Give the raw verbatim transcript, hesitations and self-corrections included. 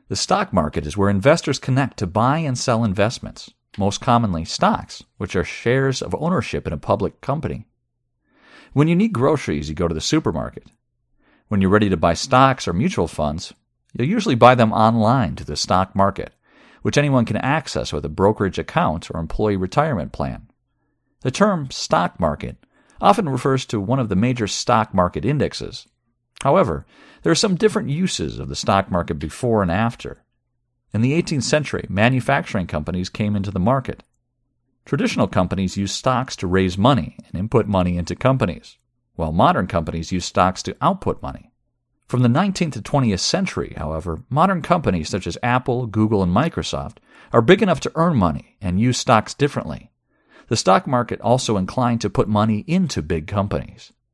The stock market is where investors connect to buy and sell investments, most commonly stocks, which are shares of ownership in a public company. When you need groceries, you go to the supermarket. When you're ready to buy stocks or mutual funds, you'll usually buy them online to the stock market, which anyone can access with a brokerage account or employee retirement plan. The term stock market often refers to one of the major stock market indexes. However, there are some different uses of the stock market before and after. In the eighteenth century, manufacturing companies came into the market. Traditional companies used stocks to raise money and input money into companies, while modern companies use stocks to output money. From the nineteenth to twentieth century, however, modern companies such as Apple, Google, and Microsoft are big enough to earn money and use stocks differently. The stock market also inclined to put money into big companies.